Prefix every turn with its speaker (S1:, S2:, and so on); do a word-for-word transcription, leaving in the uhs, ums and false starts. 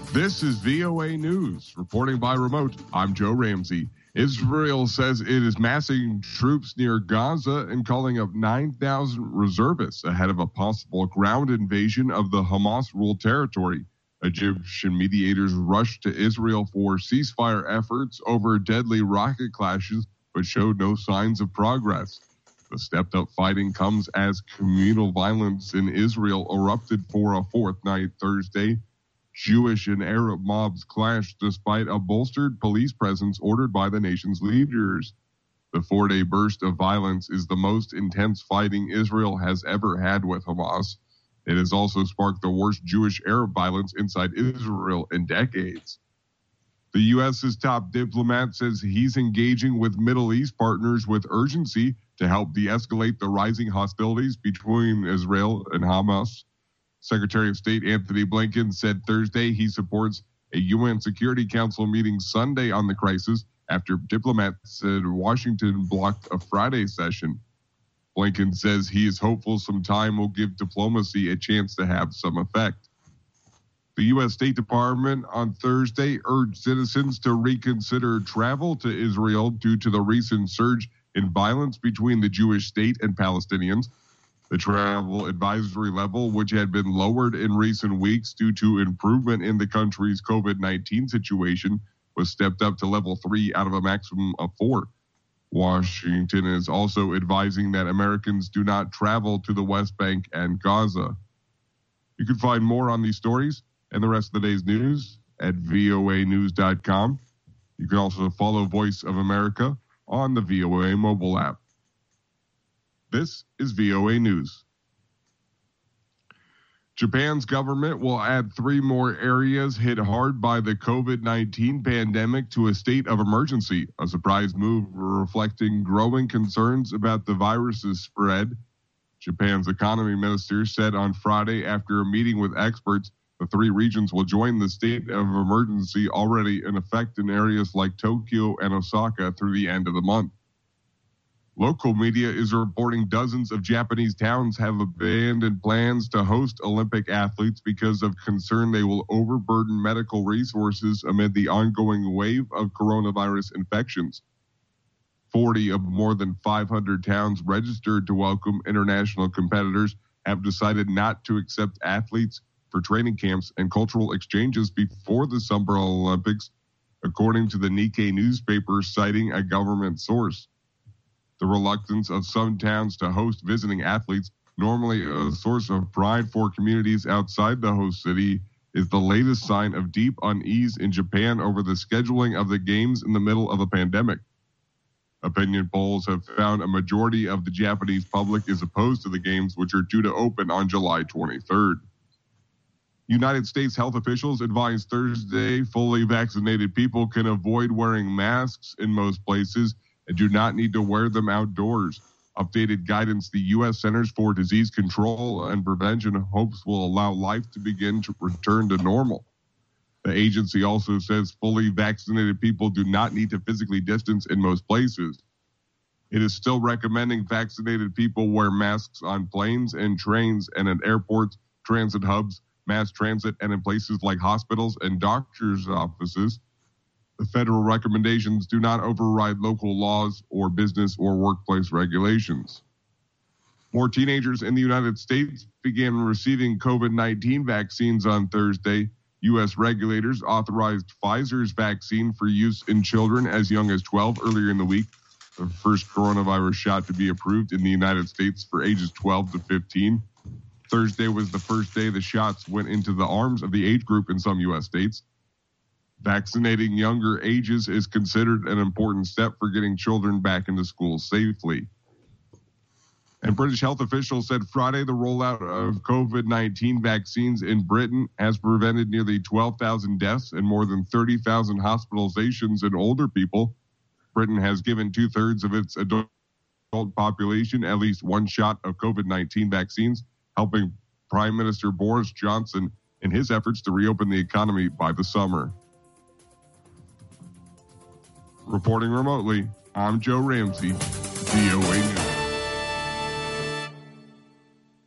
S1: This is V O A News. Reporting by remote, I'm Joe Ramsey. Israel says it is massing troops near Gaza and calling up nine thousand reservists ahead of a possible ground invasion of the Hamas-ruled territory. Egyptian mediators rushed to Israel for ceasefire efforts over deadly rocket clashes, but showed no signs of progress. The stepped-up fighting comes as communal violence in Israel erupted for a fourth night Thursday. Jewish and Arab mobs clashed despite a bolstered police presence ordered by the nation's leaders. The four-day burst of violence is the most intense fighting Israel has ever had with Hamas. It has also sparked the worst Jewish-Arab violence inside Israel in decades. The U S's top diplomat says he's engaging with Middle East partners with urgency to help de-escalate the rising hostilities between Israel and Hamas. Secretary of State Anthony Blinken said Thursday he supports a U N Security Council meeting Sunday on the crisis after diplomats said Washington blocked a Friday session. Blinken says he is hopeful some time will give diplomacy a chance to have some effect. The U S State Department on Thursday urged citizens to reconsider travel to Israel due to the recent surge in violence between the Jewish state and Palestinians. The travel advisory level, which had been lowered in recent weeks due to improvement in the country's COVID nineteen situation, was stepped up to level three out of a maximum of four. Washington is also advising that Americans do not travel to the West Bank and Gaza. You can find more on these stories and the rest of the day's news at V O A news dot com. You can also follow Voice of America on the V O A mobile app. This is V O A News. Japan's government will add three more areas hit hard by the COVID nineteen pandemic to a state of emergency, a surprise move reflecting growing concerns about the virus's spread. Japan's economy minister said on Friday after a meeting with experts, the three regions will join the state of emergency already in effect in areas like Tokyo and Osaka through the end of the month. Local media is reporting dozens of Japanese towns have abandoned plans to host Olympic athletes because of concern they will overburden medical resources amid the ongoing wave of coronavirus infections. forty of more than five hundred towns registered to welcome international competitors have decided not to accept athletes for training camps and cultural exchanges before the Summer Olympics, according to the Nikkei newspaper citing a government source. The reluctance of some towns to host visiting athletes, normally a source of pride for communities outside the host city, is the latest sign of deep unease in Japan over the scheduling of the games in the middle of a pandemic. Opinion polls have found a majority of the Japanese public is opposed to the games, which are due to open on July twenty-third. United States health officials advised Thursday fully vaccinated people can avoid wearing masks in most places and do not need to wear them outdoors. Updated guidance the U S Centers for Disease Control and Prevention hopes will allow life to begin to return to normal. The agency also says fully vaccinated people do not need to physically distance in most places. It is still recommending vaccinated people wear masks on planes and trains and at airports, transit hubs, mass transit, and in places like hospitals and doctors' offices. The federal recommendations do not override local laws or business or workplace regulations. More teenagers in the United States began receiving COVID nineteen vaccines on Thursday. U S regulators authorized Pfizer's vaccine for use in children as young as twelve earlier in the week, the first coronavirus shot to be approved in the United States for ages twelve to fifteen. Thursday was the first day the shots went into the arms of the age group in some U S states. Vaccinating younger ages is considered an important step for getting children back into school safely. And British health officials said Friday the rollout of COVID nineteen vaccines in Britain has prevented nearly twelve thousand deaths and more than thirty thousand hospitalizations in older people. Britain has given two-thirds of its adult population at least one shot of COVID nineteen vaccines, helping Prime Minister Boris Johnson in his efforts to reopen the economy by the summer. Reporting remotely, I'm Joe Ramsey, V O A News.